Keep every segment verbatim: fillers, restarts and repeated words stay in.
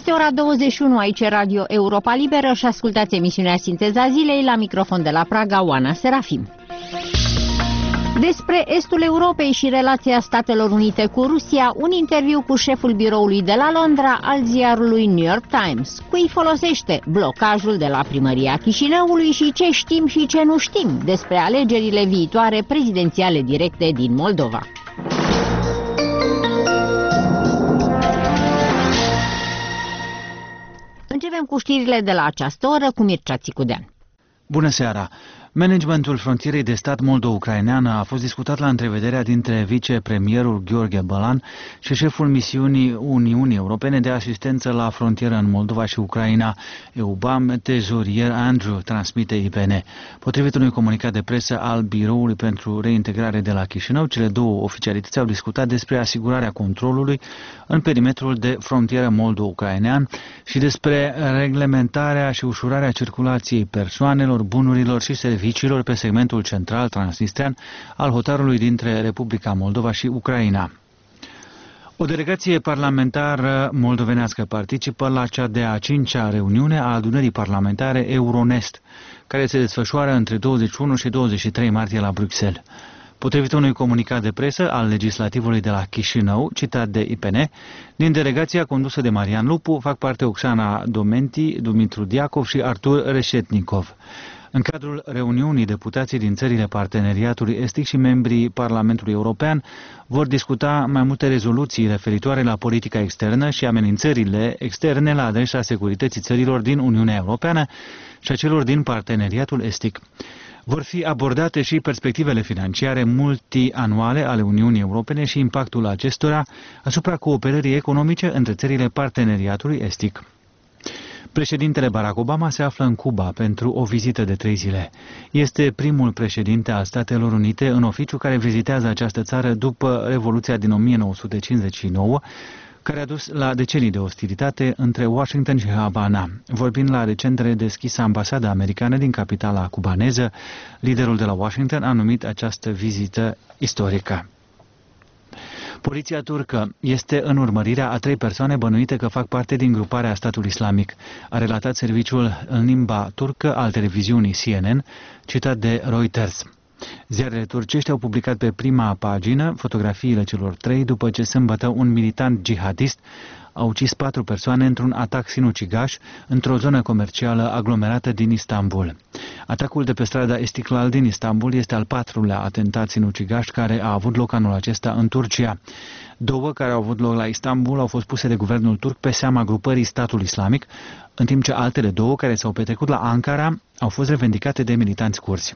Este ora douăzeci și unu, aici Radio Europa Liberă și ascultați emisiunea Sinteza Zilei, la microfon de la Praga, Oana Serafim. Despre estul Europei și relația Statelor Unite cu Rusia, un interviu cu șeful biroului de la Londra al ziarului New York Times. Cui folosește blocajul de la primăria Chișinăului și ce știm și ce nu știm despre alegerile viitoare prezidențiale directe din Moldova. Începem cu știrile de la această oră cu Mircea Țicudean. Bună seara! Managementul frontierei de stat moldo-ucraineană a fost discutat la întrevederea dintre vicepremierul Gheorghe Bălan și șeful misiunii Uniunii Europene de asistență la frontieră în Moldova și Ucraina, EUBAM, tezorier Andrew, transmite I P N. Potrivit unui comunicat de presă al Biroului pentru Reintegrare de la Chișinău, cele două oficialități au discutat despre asigurarea controlului în perimetrul de frontieră moldo-ucrainean și despre reglementarea și ușurarea circulației persoanelor, bunurilor și serviciilor pe segmentul central transnistrean al hotarului dintre Republica Moldova și Ucraina. O delegație parlamentară moldovenească participă la cea de-a cincea reuniune a adunării parlamentare Euronest, care se desfășoară între douăzeci și unu și douăzeci și trei martie la Bruxelles. Potrivit unui comunicat de presă al legislativului de la Chișinău, citat de I P N, din delegația condusă de Marian Lupu fac parte Oxana Domenti, Dumitru Diacov și Artur Reșetnikov. În cadrul reuniunii, deputații din țările parteneriatului estic și membrii Parlamentului European vor discuta mai multe rezoluții referitoare la politica externă și amenințările externe la adresa securității țărilor din Uniunea Europeană și a celor din parteneriatul estic. Vor fi abordate și perspectivele financiare multianuale ale Uniunii Europene și impactul acestora asupra cooperării economice între țările parteneriatului estic. Președintele Barack Obama se află în Cuba pentru o vizită de trei zile. Este primul președinte al Statelor Unite în oficiu care vizitează această țară după Revoluția din o mie nouă sute cincizeci și nouă, care a dus la decenii de ostilitate între Washington și Havana. Vorbind la recent redeschisă ambasada americană din capitala cubaneză, liderul de la Washington a numit această vizită istorică. Poliția turcă este în urmărirea a trei persoane bănuite că fac parte din gruparea Statul Islamic, a relatat serviciul în limba turcă al televiziunii C N N, citat de Reuters. Ziarele turcești au publicat pe prima pagină fotografiile celor trei după ce sâmbătă un militant jihadist a ucis patru persoane într-un atac sinucigaș într-o zonă comercială aglomerată din Istanbul. Atacul de pe strada Istiklal din Istanbul este al patrulea atentat sinucigaș care a avut loc anul acesta în Turcia. Două care au avut loc la Istanbul au fost puse de guvernul turc pe seama grupării Statul Islamic, în timp ce altele două care s-au petrecut la Ankara au fost revendicate de militanți curzi.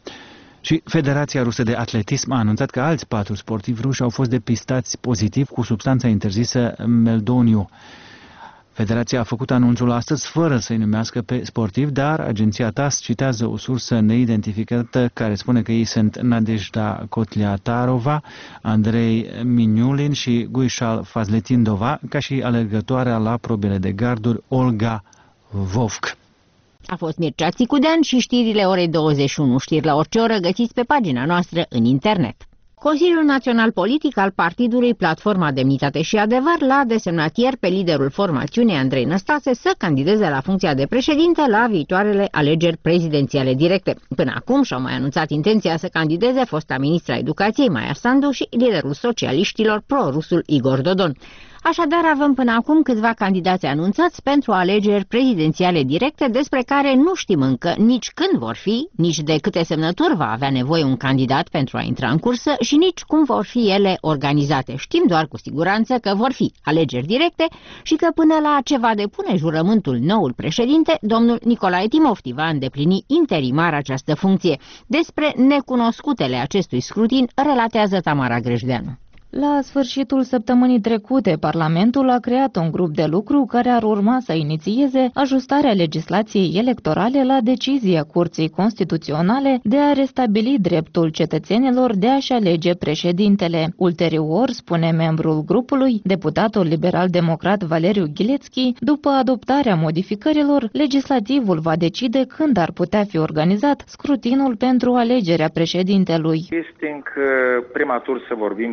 Și Federația Rusă de Atletism a anunțat că alți patru sportivi ruși au fost depistați pozitiv cu substanța interzisă meldoniu. Federația a făcut anunțul astăzi fără să-i numească pe sportivi, dar agenția T A S citează o sursă neidentificată care spune că ei sunt Nadejda Kotliatarova, Andrei Miniulin și Guishal Fazletindova, ca și alergătoarea la probele de garduri Olga Vovk. A fost Mircea Țicudean și știrile orei douăzeci și unu. Știri la orice oră găsiți pe pagina noastră în internet. Consiliul Național Politic al partidului Platforma Demnitate și Adevăr l-a desemnat ieri pe liderul formațiunii Andrei Năstase să candideze la funcția de președinte la viitoarele alegeri prezidențiale directe. Până acum și-au mai anunțat intenția să candideze fosta ministra Educației Maia Sandu și liderul socialiștilor pro-rusul Igor Dodon. Așadar, avem până acum câțiva candidați anunțați pentru alegeri prezidențiale directe despre care nu știm încă nici când vor fi, nici de câte semnături va avea nevoie un candidat pentru a intra în cursă și nici cum vor fi ele organizate. Știm doar cu siguranță că vor fi alegeri directe și că până la ce va depune jurământul noul președinte, domnul Nicolae Timofti va îndeplini interimar această funcție. Despre necunoscutele acestui scrutin relatează Tamara Grejdeanu. La sfârșitul săptămânii trecute, Parlamentul a creat un grup de lucru care ar urma să inițieze ajustarea legislației electorale la decizia Curții Constituționale de a restabili dreptul cetățenilor de a-și alege președintele. Ulterior, spune membrul grupului, deputatul liberal-democrat Valeriu Ghilețchi, după adoptarea modificărilor, legislativul va decide când ar putea fi organizat scrutinul pentru alegerea președintelui. Este încă prematur să vorbim despre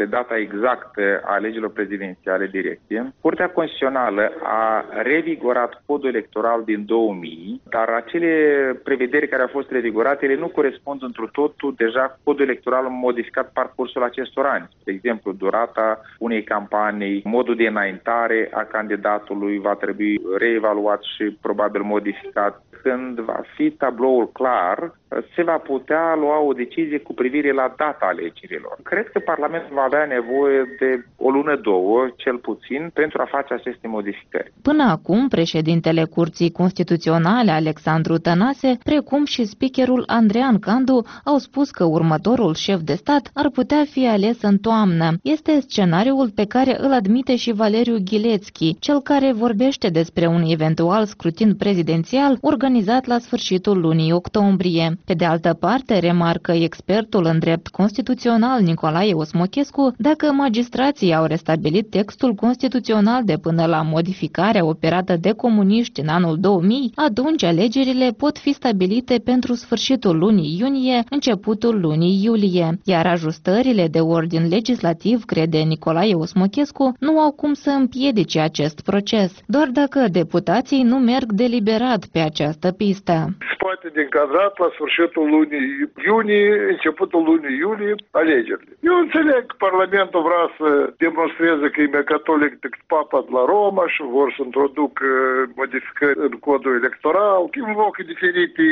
data exactă a alegerilor prezidențiale directe. Curtea Constituțională a revigorat codul electoral din două mii, dar acele prevederi care au fost revigorate, ele nu corespund întru totul deja codul electoral modificat parcursul acestor ani. De exemplu, durata unei campanii, modul de înaintare a candidatului va trebui reevaluat și probabil modificat. Când va fi tabloul clar, se va putea lua o decizie cu privire la data alegerilor. Cred că Parlamentul va avea nevoie de o lună, două, cel puțin, pentru a face aceste modificări. Până acum, președintele Curții Constituționale, Alexandru Tănase, precum și speakerul Andrean Candu, au spus că următorul șef de stat ar putea fi ales în toamnă. Este scenariul pe care îl admite și Valeriu Ghilețchi, cel care vorbește despre un eventual scrutin prezidențial organizat la sfârșitul lunii octombrie. Pe de altă parte, remarcă expertul în drept constituțional Nicolae Osmochescu, dacă magistrații au restabilit textul constituțional de până la modificarea operată de comuniști în anul două mii, atunci alegerile pot fi stabilite pentru sfârșitul lunii iunie, începutul lunii iulie, iar ajustările de ordin legislativ, crede Nicolae Osmochescu, nu au cum să împiedice acest proces, doar dacă deputații nu merg deliberat pe această pistă. Poate de încadrat la sfârșitul lunii iunie, începutul lunii iulie, alegerile. Eu înțeleg că Parlamentul vrea să demonstreze că e mai catolic decât Papa de la Roma și vor să introducă modificări în codul electoral, invocă diferite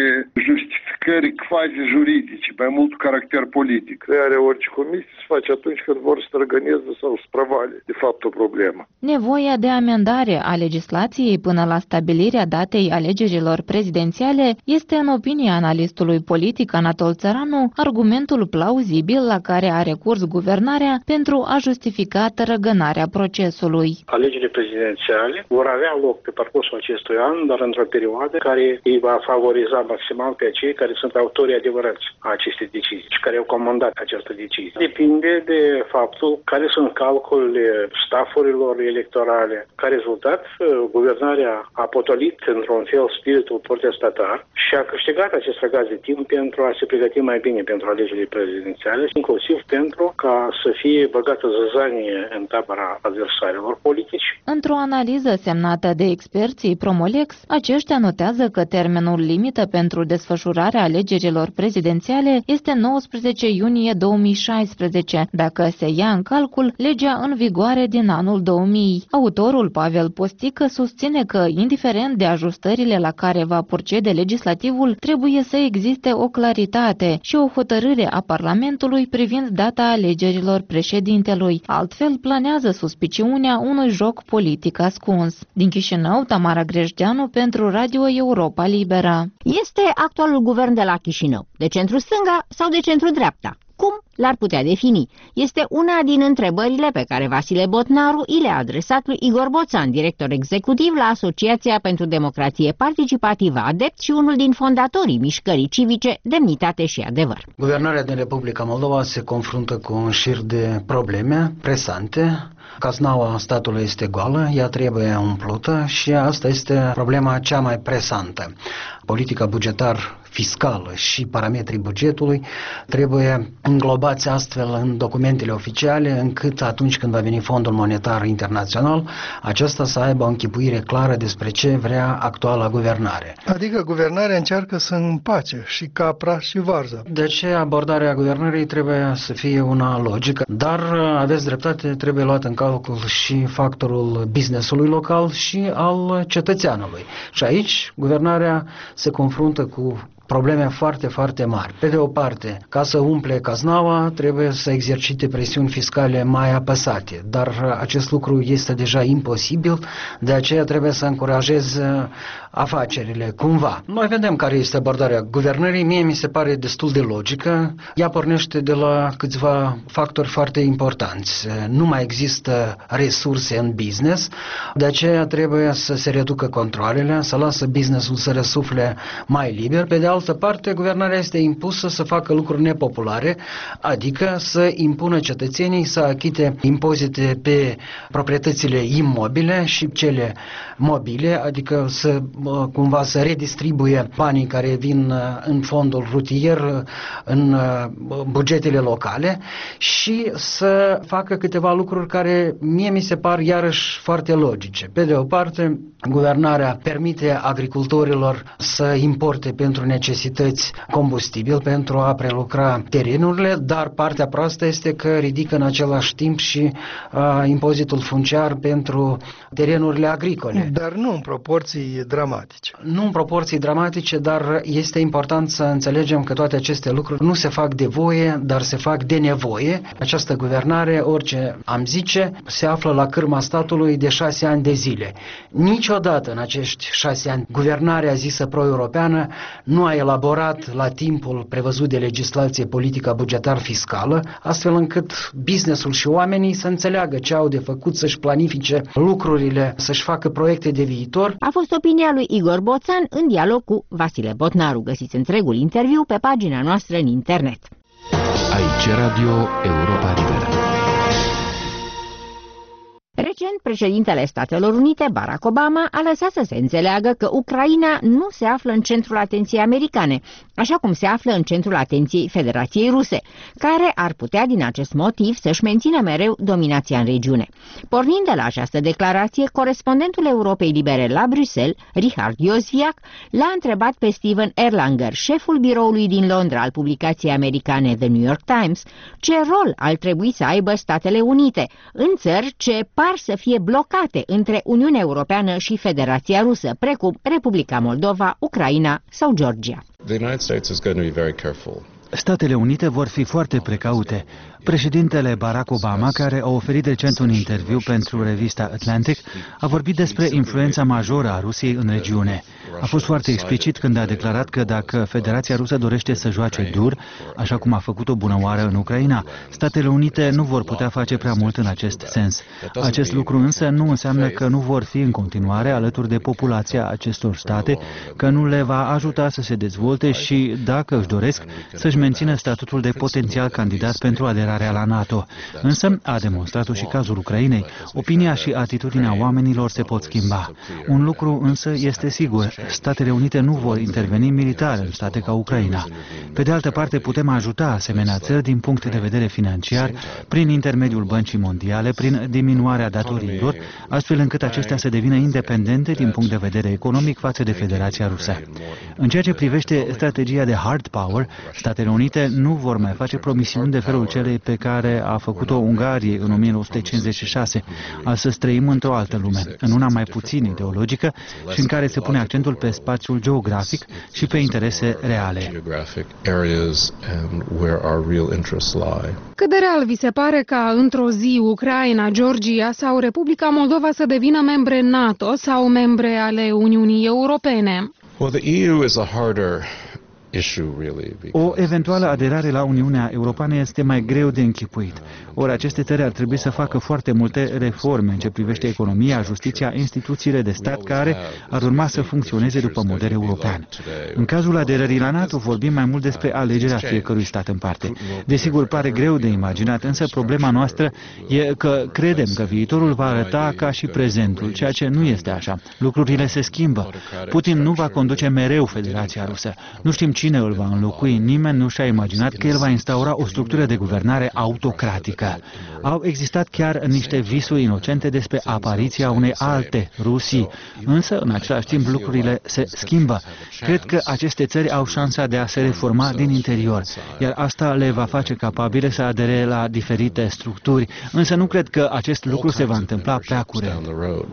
justificări quasi-juridice, mai mult caracter politic. Crearea orice comisie se face atunci când vor să organizeze sau să prevale, de fapt, o problemă. Nevoia de amendare a legislației până la stabilirea datei alegerilor prezidențiale este, în opinia analistului politic Anatol Țăranu, argumentul plauzibil la care a recurs guvernarea pentru a justifica tărăgânarea procesului. Alegerile prezidențiale vor avea loc pe parcursul acestui an, dar într-o perioadă care îi va favoriza maximal pe cei care sunt autorii adevărați a acestei decizii și care au comandat această decizie. Depinde de faptul care sunt calculele staffurilor electorale. Ca rezultat, guvernarea a potolit într-un fel spiritul protestatar și a câștigat acest răgaz de timp pentru a se pregăti mai bine pentru alegerile prezidențiale, inclusiv pentru ca să fie băgată zăzanie în tabăra adversarilor politici. Într-o analiză semnată de experții Promolex, aceștia notează că termenul limită pentru desfășurarea alegerilor prezidențiale este nouăsprezece iunie două mii șaisprezece, dacă se ia în calcul legea în vigoare din anul două mii. Autorul Pavel Postică susține că, indiferent de ajustările la care va procede legislativul, trebuie să existe o claritate și o hotărâre a Parlamentului privind data alegerilor președintelui. Altfel, planează suspiciunea unui joc politic ascuns. Din Chișinău, Tamara Grejdeanu pentru Radio Europa Liberă. Este actualul guvern de la Chișinău, de centru-stânga sau de centru-dreapta? Cum l-ar putea defini? Este una din întrebările pe care Vasile Botnaru i le-a adresat lui Igor Boțan, director executiv la Asociația pentru Democrație Participativă ADEPT și unul din fondatorii mișcării civice Demnitate și Adevăr. Guvernarea din Republica Moldova se confruntă cu un șir de probleme presante. Caznaua statului este goală, ea trebuie umplută și asta este problema cea mai presantă. Politica bugetar fiscală și parametrii bugetului trebuie înglobați astfel în documentele oficiale, încât atunci când va veni Fondul Monetar Internațional, acesta să aibă o închipuire clară despre ce vrea actuala guvernare. Adică guvernarea încearcă să împace și capra și varza. De aceea abordarea guvernării trebuie să fie una logică, dar aveți dreptate, trebuie luat în calcul și factorul business-ului local și al cetățeanului. Și aici guvernarea se confruntă cu probleme foarte, foarte mari. Pe de o parte, ca să umple caznaua, trebuie să exercite presiuni fiscale mai apăsate, dar acest lucru este deja imposibil, de aceea trebuie să încurajeze afacerile, cumva. Noi vedem care este abordarea guvernării, mie mi se pare destul de logică, ea pornește de la câțiva factori foarte importanți. Nu mai există resurse în business, de aceea trebuie să se reducă controlele, să lasă businessul să răsufle mai liber, pe de altă altă parte, guvernarea este impusă să facă lucruri nepopulare, adică să impună cetățenii să achite impozite pe proprietățile imobile și cele mobile, adică să cumva să redistribuie banii care vin în fondul rutier în bugetele locale și să facă câteva lucruri care mie mi se par iarăși foarte logice. Pe de o parte, guvernarea permite agricultorilor să importe pentru necesități combustibil pentru a prelucra terenurile, dar partea proastă este că ridică în același timp și uh, impozitul funciar pentru terenurile agricole. Dar nu în proporții dramatice. Nu în proporții dramatice, dar este important să înțelegem că toate aceste lucruri nu se fac de voie, dar se fac de nevoie. Această guvernare, orice am zice, se află la cârma statului de șase ani de zile. Niciodată în acești șase ani, guvernarea zisă pro-europeană nu a elaborat la timpul prevăzut de legislație politica bugetar-fiscală, astfel încât businessul și oamenii să înțeleagă ce au de făcut, să-și planifice lucrurile, să-și facă proiecte de viitor. A fost opinia lui Igor Boțan în dialog cu Vasile Botnaru. Găsiți întregul interviu pe pagina noastră în internet. Aici Radio Europa Liberă. Recent, președintele Statelor Unite, Barack Obama, a lăsat să se înțeleagă că Ucraina nu se află în centrul atenției americane, așa cum se află în centrul atenției Federației Ruse, care ar putea din acest motiv să-și mențină mereu dominația în regiune. Pornind de la această declarație, corespondentul Europei Libere la Bruxelles, Richard Jozwiak, l-a întrebat pe Steven Erlanger, șeful biroului din Londra al publicației americane The New York Times, ce rol ar trebui să aibă Statele Unite în țări ce par să fie blocate între Uniunea Europeană și Federația Rusă, precum Republica Moldova, Ucraina sau Georgia. The United States is going to be very careful. Statele Unite vor fi foarte precaute. Președintele Barack Obama, care a oferit recent un interviu pentru revista Atlantic, a vorbit despre influența majoră a Rusiei în regiune. A fost foarte explicit când a declarat că dacă Federația Rusă dorește să joace dur, așa cum a făcut-o bună oară în Ucraina, Statele Unite nu vor putea face prea mult în acest sens. Acest lucru însă nu înseamnă că nu vor fi în continuare alături de populația acestor state, că nu le va ajuta să se dezvolte și, dacă își doresc, să-și mențină statutul de potențial candidat pentru aderarea la NATO. Însă, a demonstrat-o și cazul Ucrainei, opinia și atitudinea oamenilor se pot schimba. Un lucru însă este sigur, Statele Unite nu vor interveni militar în state ca Ucraina. Pe de altă parte, putem ajuta asemenea țări din punct de vedere financiar, prin intermediul Băncii Mondiale, prin diminuarea datoriilor, astfel încât acestea să devină independente din punct de vedere economic față de Federația Rusă. În ceea ce privește strategia de hard power, Statele Unite nu vor mai face promisiuni de felul celei pe care a făcut-o Ungariei în o mie nouă sute cincizeci și șase. Astăzi trăim într-o altă lume, în una mai puțin ideologică și în care se pune accentul pe spațiul geografic și pe interese reale. Cât de real vi se pare ca într-o zi Ucraina, Georgia sau Republica Moldova să devină membre NATO sau membre ale Uniunii Europene? Well, the E U is a harder O eventuală aderare la Uniunea Europeană este mai greu de închipuit. Ori aceste țări ar trebui să facă foarte multe reforme în ce privește economia, justiția, instituțiile de stat care ar urma să funcționeze după model european. În cazul aderării la NATO vorbim mai mult despre alegerea fiecărui stat în parte. Desigur, pare greu de imaginat, însă problema noastră e că credem că viitorul va arăta ca și prezentul, ceea ce nu este așa. Lucrurile se schimbă. Putin nu va conduce mereu Federația Rusă. Nu știm cine îl va înlocui, nimeni nu și-a imaginat că el va instaura o structură de guvernare autocratică. Au existat chiar niște visuri inocente despre apariția unei alte Rusii, însă în același timp lucrurile se schimbă. Cred că aceste țări au șansa de a se reforma din interior, iar asta le va face capabile să adere la diferite structuri, însă nu cred că acest lucru se va întâmpla prea curând.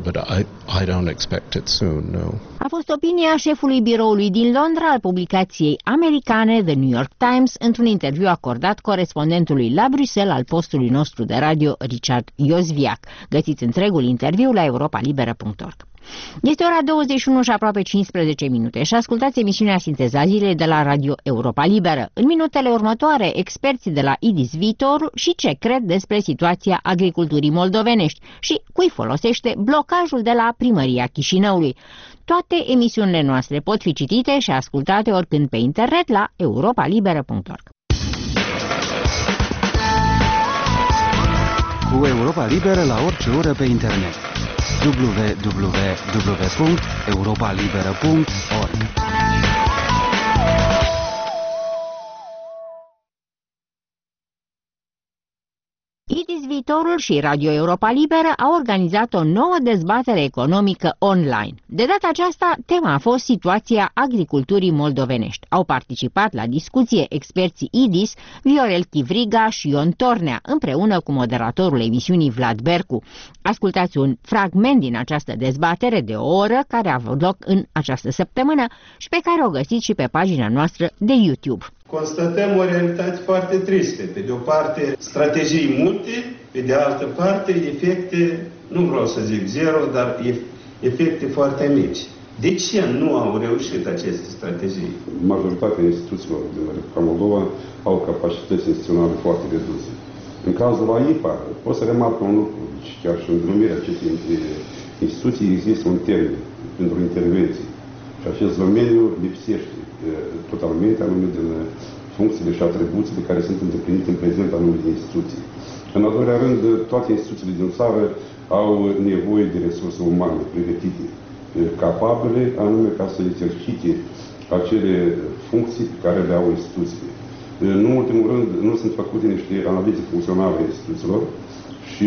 A fost opinia șefului biroului din Londra al publicației americane The New York Times într-un interviu acordat corespondentului la Bruxelles al postului nostru de radio Richard Jozwiak. Găsiți întregul interviu la europa liberă punct org. Este ora douăzeci și unu și aproape cincisprezece minute și ascultați emisiunea Sinteza Zilei de la Radio Europa Liberă. În minutele următoare, experții de la I D I S Viitorul și ce cred despre situația agriculturii moldovenești și cui folosește blocajul de la Primăria Chișinăului. Toate emisiunile noastre pot fi citite și ascultate oricând pe internet la europa liberă punct org. Cu Europa Liberă la orice oră pe internet. w w w punct europa liberă punct org. I D I S Viitorul și Radio Europa Liberă au organizat o nouă dezbatere economică online. De data aceasta, tema a fost situația agriculturii moldovenești. Au participat la discuție experții I D I S, Viorel Chivriga și Ion Tornea, împreună cu moderatorul emisiunii Vlad Bercu. Ascultați un fragment din această dezbatere de o oră care a avut loc în această săptămână și pe care o găsiți și pe pagina noastră de YouTube. Constatăm o realitate foarte tristă. Pe de o parte, strategii multe, pe de altă parte, efecte, nu vreau să zic zero, dar efecte foarte mici. De ce nu au reușit aceste strategii? Majoritatea instituțiilor din Republica Moldova au capacități instituționale foarte reduse. În cazul la I P A, pot să remarc un lucru, deci chiar și în denumirea acestei instituții există un termen pentru intervenții. Și acest domeniu lipsește totalmente anume din funcțiile și atribuțiile care sunt îndeplinite în prezent anumite instituții. În al doilea rând, toate instituțiile din țară au nevoie de resurse umane pregătite, capabile, anume ca să exercite acele funcții pe care le au instituțiile. Nu în ultimul rând, nu sunt făcute niște analize funcționale a instituțiilor și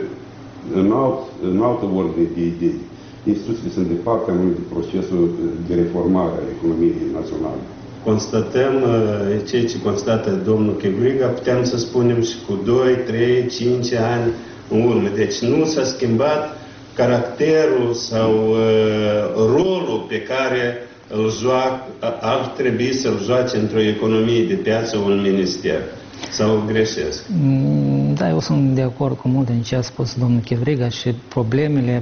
în, alt, în altă ordine de idei. Instituțiile sunt departe anume de procesul de reformare a economiei naționale. Constatăm ceea ce constată domnul Chivriga, putem să spunem și cu doi, trei, cinci ani în urmă. Deci nu s-a schimbat caracterul sau uh, rolul pe care îl joacă, ar trebui să-l joace într-o economie de piață un minister. Sau greșesc? Da, eu sunt de acord cu multe din ce a spus domnul Chivriga și problemele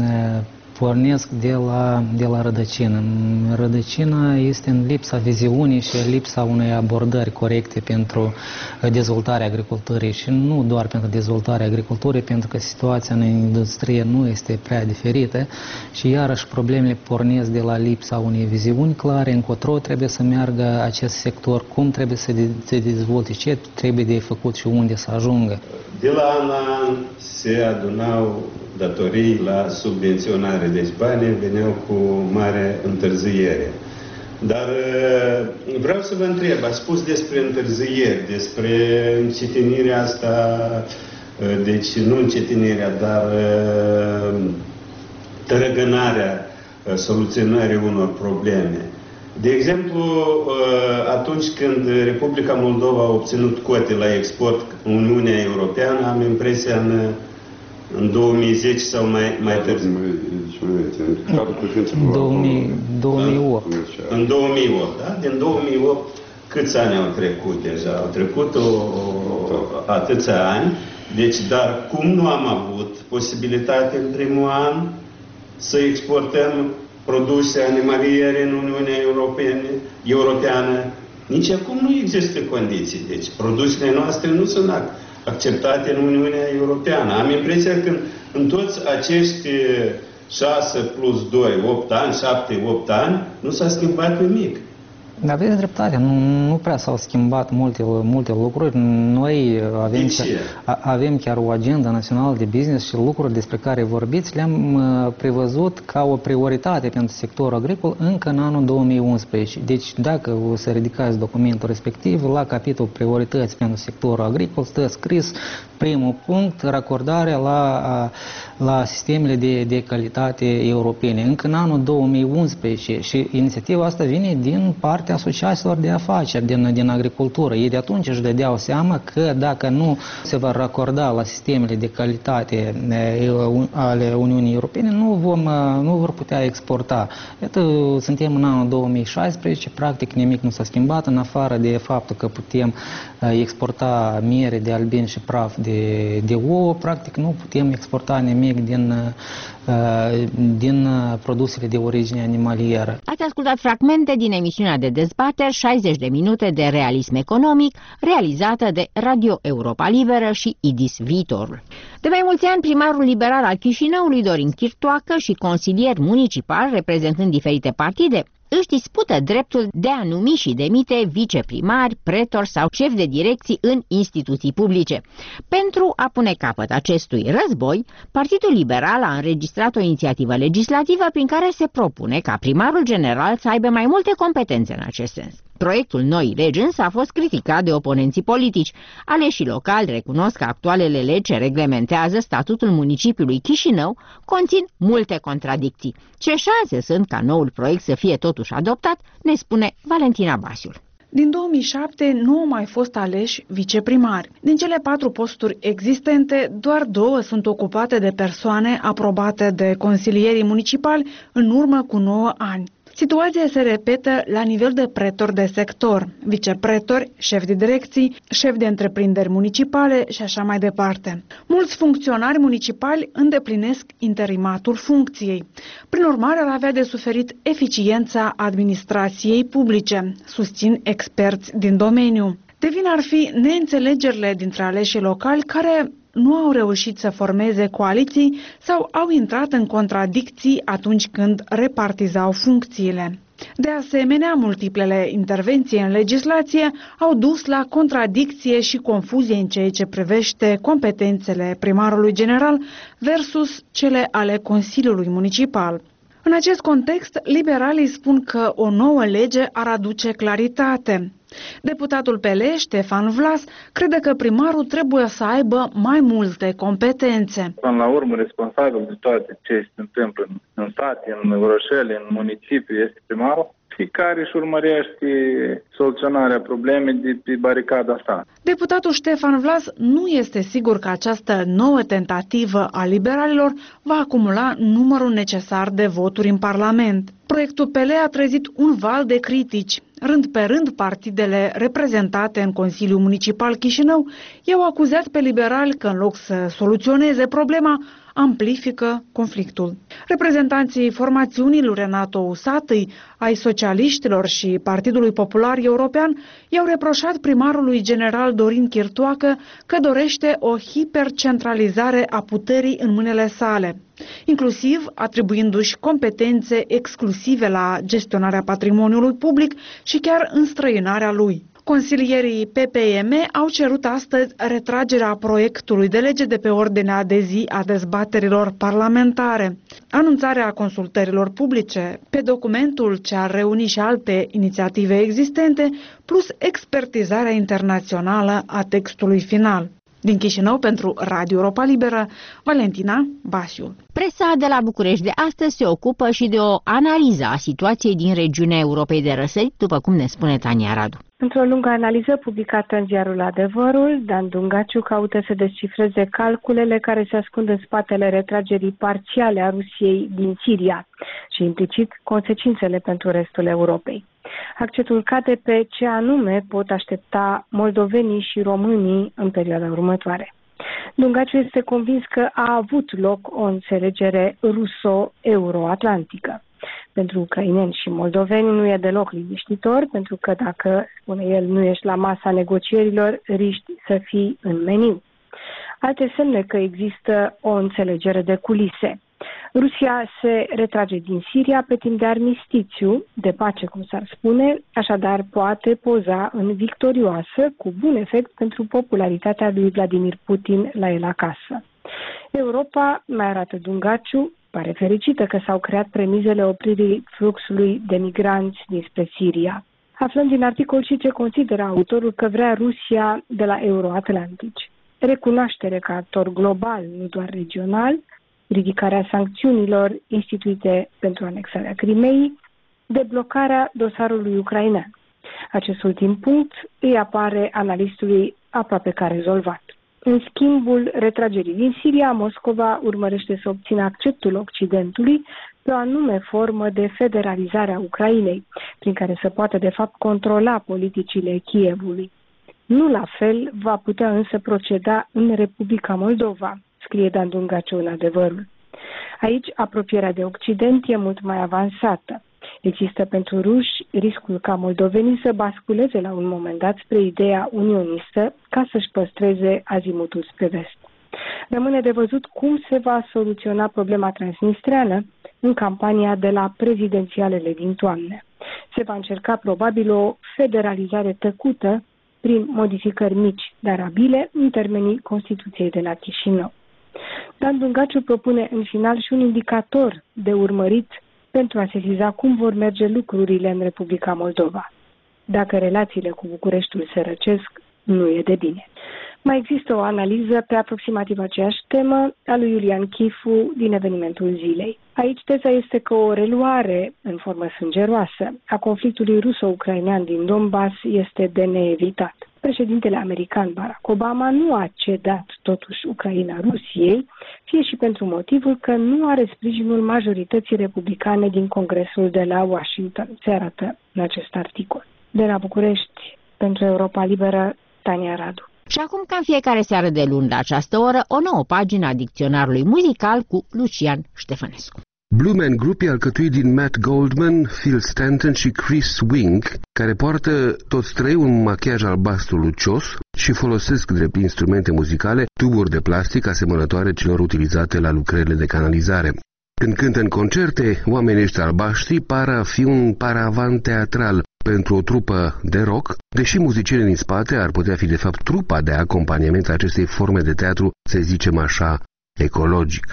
pornesc de la, de la rădăcină. Rădăcina este în lipsa viziunii și lipsa unei abordări corecte pentru dezvoltarea agriculturii și nu doar pentru dezvoltarea agriculturii, pentru că situația în industrie nu este prea diferită și iarăși problemele pornesc de la lipsa unei viziuni clare, încotro trebuie să meargă acest sector, cum trebuie să se dezvolte, ce trebuie de făcut și unde să ajungă. De la an la an se adunau datorii la subvenționare, deci banii veneau cu mare întârziere. Dar vreau să vă întreb, ați spus despre întârzieri, despre încetinirea asta, deci nu încetinirea, dar tărăgânarea soluționării unor probleme. De exemplu, atunci când Republica Moldova a obținut cote la export în Uniunea Europeană, am impresia în, în două mii zece sau mai, mai târziu. În două mii opt. În două mii opt, da? Din două mii opt câți ani au trecut deja? Au trecut o, o, atâția ani. Deci, dar cum nu am avut posibilitate în primul an să exportăm produse animaliere în Uniunea Europene, Europeană, nici acum nu există condiții. Deci, produsele noastre nu sunt acceptate în Uniunea Europeană. Am impresia că în toți acești șase plus doi, opt ani, șapte, opt ani, nu s-a schimbat nimic. Aveți dreptate, nu, nu prea s-au schimbat multe, multe lucruri. Noi avem chiar, avem chiar o agenda națională de business și lucruri despre care vorbiți le-am uh, prevăzut ca o prioritate pentru sectorul agricol încă în anul două mii unsprezece. Deci dacă o să ridicați documentul respectiv, la capitolul priorități pentru sectorul agricol stă scris primul punct, racordarea la, la sistemele de, de calitate europene, încă în anul două mii unsprezece și inițiativa asta vine din partea partea asociațiilor de afaceri din, din agricultură. Ei de atunci își dădeau seama că dacă nu se va racorda la sistemele de calitate ale Uniunii Europene, nu, vom, nu vor putea exporta. Iată, suntem în anul două mii șaisprezece, practic nimic nu s-a schimbat, în afară de faptul că putem exporta miere de albin și praf de, de ouă, practic nu putem exporta nimic din, din produsele de origine animalieră. Ați ascultat fragmente din emisiunea de dezbateri șaizeci de minute de realism economic, realizată de Radio Europa Liberă și I D I S Viitorul. De mai mulți ani, primarul liberal al Chișinăului, Dorin Chirtoacă, și consilier municipal, reprezentând diferite partide, își dispută dreptul de a numi și demite viceprimari, pretori sau șefi de direcții în instituții publice. Pentru a pune capăt acestui război, Partidul Liberal a înregistrat o inițiativă legislativă prin care se propune ca primarul general să aibă mai multe competențe în acest sens. Proiectul noii legi însă a fost criticat de oponenții politici. Aleșii locali recunosc că actualele legi ce reglementează statutul municipiului Chișinău conțin multe contradicții. Ce șanse sunt ca noul proiect să fie totuși adoptat, ne spune Valentina Basiul. Din două mii șapte nu au mai fost aleși viceprimari. Din cele patru posturi existente, doar două sunt ocupate de persoane aprobate de consilierii municipali în urmă cu nouă ani. Situația se repetă la nivel de pretori de sector, vicepretori, șefi de direcții, șefi de întreprinderi municipale și așa mai departe. Mulți funcționari municipali îndeplinesc interimatul funcției. Prin urmare, ar avea de suferit eficiența administrației publice, susțin experți din domeniu. De vină ar fi neînțelegerile dintre aleșii locali care nu au reușit să formeze coaliții sau au intrat în contradicții atunci când repartizau funcțiile. De asemenea, multiplele intervenții în legislație au dus la contradicție și confuzie în ceea ce privește competențele primarului general versus cele ale Consiliului Municipal. În acest context, liberalii spun că o nouă lege ar aduce claritate. Deputatul P L Ștefan Vlas crede că primarul trebuie să aibă mai multe competențe. Până la urmă, responsabil de toate ce se întâmplă în state, în orășele, în municipiu, este primarul. Fiecare își urmărește soluționarea problemei de pe baricada sa. Deputatul Ștefan Vlas nu este sigur că această nouă tentativă a liberalilor va acumula numărul necesar de voturi în Parlament. Proiectul P L a trezit un val de critici. Rând pe rând, partidele reprezentate în Consiliul Municipal Chișinău i-au acuzat pe liberali că, în loc să soluționeze problema, amplifică conflictul. Reprezentanții formațiunii lui Renato Usatăi, ai socialiștilor și Partidului Popular European i-au reproșat primarului general Dorin Chirtoacă că dorește o hipercentralizare a puterii în mâinile sale, inclusiv atribuindu-și competențe exclusive la gestionarea patrimoniului public și chiar înstrăinarea lui. Consilierii P P M au cerut astăzi retragerea proiectului de lege de pe ordinea de zi a dezbaterilor parlamentare, anunțarea consultărilor publice pe documentul ce ar reuni și alte inițiative existente, plus expertizarea internațională a textului final. Din Chișinău, pentru Radio Europa Liberă, Valentina Basiu. Presa de la București de astăzi se ocupă și de o analiză a situației din regiunea Europei de Răsărit, după cum ne spune Tania Radu. Într-o lungă analiză publicată în ziarul Adevărul, Dan Dungaciu caută să descifreze calculele care se ascund în spatele retragerii parțiale a Rusiei din Siria și implicit consecințele pentru restul Europei. Accentul cade pe ce anume pot aștepta moldovenii și românii în perioada următoare. Dungaciu este convins că a avut loc o înțelegere ruso-euroatlantică. Pentru ucraineni și moldoveni nu e deloc liniștitor, pentru că dacă, spune el, nu ești la masa negocierilor, riști să fii în meniu. Alte semne că există o înțelegere de culise. Rusia se retrage din Siria pe timp de armistițiu, de pace cum s-ar spune, așadar poate poza în victorioasă, cu bun efect pentru popularitatea lui Vladimir Putin la el acasă. Europa, mai arată Dungaciu, pare fericită că s-au creat premizele opririi fluxului de migranți dinspre Siria. Aflăm din articol și ce consideră autorul că vrea Rusia de la euroatlantici. Recunoaștere ca actor global, nu doar regional, ridicarea sancțiunilor instituite pentru anexarea Crimeii, deblocarea dosarului ucrainean. Acest ultim punct îi apare analistului aproape ca rezolvat. În schimbul retragerii din Siria, Moscova urmărește să obțină acceptul Occidentului pe o anume formă de federalizare a Ucrainei, prin care să poată de fapt controla politicile Kievului. Nu la fel va putea însă proceda în Republica Moldova, scrie Dan Dungaciu în Adevărul. Aici apropierea de Occident e mult mai avansată. Există pentru ruși riscul ca moldovenii să basculeze la un moment dat spre ideea unionistă ca să-și păstreze azimutul spre vest. Rămâne de văzut cum se va soluționa problema transnistreană în campania de la prezidențialele din toamnă. Se va încerca probabil o federalizare tăcută prin modificări mici, dar abile, în termenii Constituției de la Chișinău. Dan Dungaciu propune în final și un indicator de urmărit pentru a sesiza cum vor merge lucrurile în Republica Moldova. Dacă relațiile cu Bucureștiul se răcesc, nu e de bine. Mai există o analiză pe aproximativ aceeași temă a lui Iulian Chifu din evenimentul zilei. Aici teza este că o reluare în formă sângeroasă a conflictului ruso-ucrainean din Donbass este de neevitat. Președintele american Barack Obama nu a cedat totuși Ucraina Rusiei, fie și pentru motivul că nu are sprijinul majorității republicane din Congresul de la Washington, se arată în acest articol. De la București, pentru Europa Liberă, Tania Radu. Și acum, ca în fiecare seară de luni la această oră, o nouă pagină a dicționarului muzical cu Lucian Ștefănescu. Blue Man Group e alcătuit din Matt Goldman, Phil Stanton și Chris Wink, care poartă toți trei un machiaj albastru lucios și folosesc drept instrumente muzicale tuburi de plastic asemănătoare celor utilizate la lucrările de canalizare. Când cântă în concerte, oamenii ăștia albaștri par a fi un paravan teatral pentru o trupă de rock, deși muzicienii din spate ar putea fi de fapt trupa de acompaniament a acestei forme de teatru, să zicem așa, ecologic.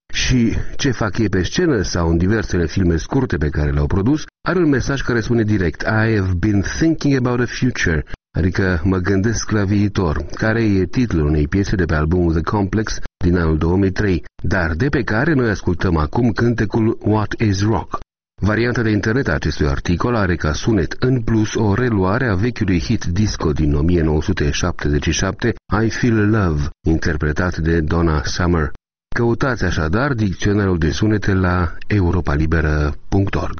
Și ce fac ei pe scenă sau în diversele filme scurte pe care le-au produs, are un mesaj care spune direct I have been thinking about the future, adică mă gândesc la viitor, care e titlul unei piese de pe albumul The Complex din anul două mii trei, dar de pe care noi ascultăm acum cântecul What is Rock. Varianta de internet a acestui articol are ca sunet în plus o reluare a vechiului hit disco din o mie nouă sute șaptezeci și șapte, I Feel Love, interpretat de Donna Summer. Căutați așadar dicționarul de sunete la europa liberă punct org.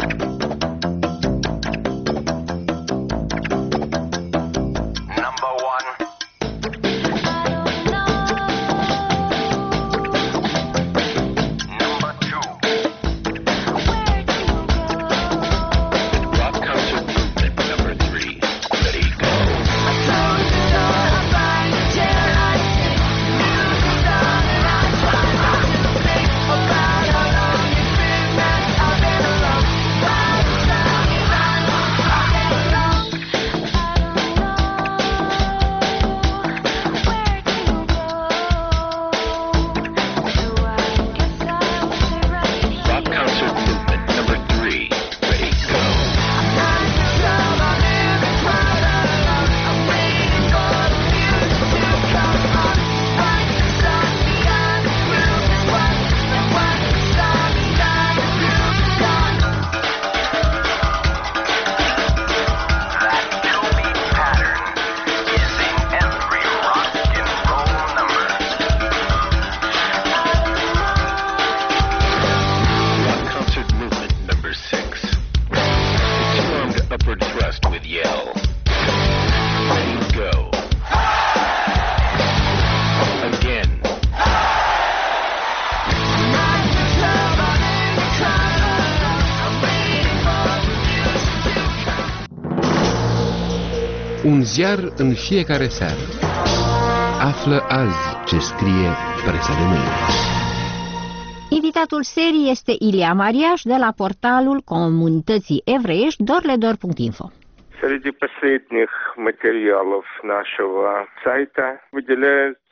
Un ziar în fiecare seară. Află azi ce scrie presa de mâine. Invitatul serii este Ilia Mariaș de la portalul comunității evreiești dorledor punct info. Среди последних материалов нашего сайта выделяется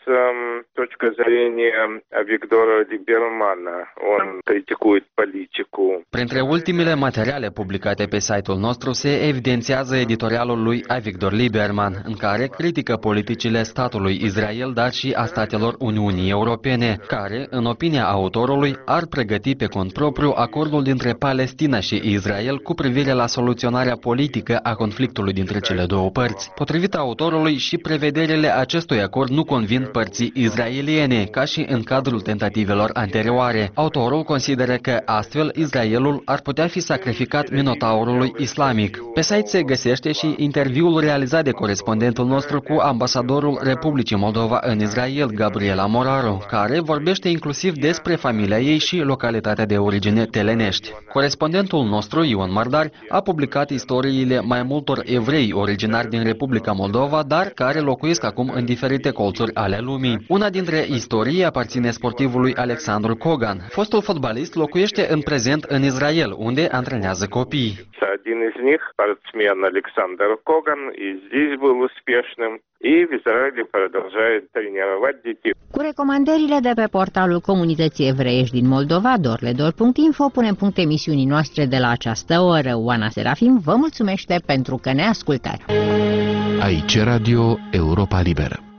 точка зрения Виктора Либермана. Он критикует политику. Printre ultimele materiale publicate pe site-ul nostru se evidențiază editorialul lui Avigdor Lieberman, în care critică politicile statului Israel, dar și a statelor Uniunii Europene, care, în opinia autorului, ar pregăti pe cont propriu acordul dintre Palestina și Israel cu privire la soluționarea politică a conflictului dintre cele două părți. Potrivit autorului, și prevederile acestui acord nu convin părții israeliene, ca și în cadrul tentativelor anterioare. Autorul consideră că astfel Israelul ar putea fi sacrificat minotaurului islamic. Pe site se găsește și interviul realizat de corespondentul nostru cu ambasadorul Republicii Moldova în Israel, Gabriela Moraru, care vorbește inclusiv despre familia ei și localitatea de origine Telenești. Corespondentul nostru, Ion Mardar, a publicat istoriile mai multor evrei originari din Republica Moldova, dar care locuiesc acum în diferite colțuri ale lumii. Una dintre istorii aparține sportivului Alexandru Kogan. Fostul fotbalist locuiește în prezent în Israel, unde antrenează copii. Один из них, спортсмен Александр Коган, и здесь был успешным, и в Израиле продолжает тренировать детей. Cu recomandările de pe portalul Comunității Evreiești din Moldova, dorledor punct info, punem punct emisiunii noastre de la această oră. Oana Serafim vă mulțumește pentru că ne ascultați. Aici Radio Europa Liberă.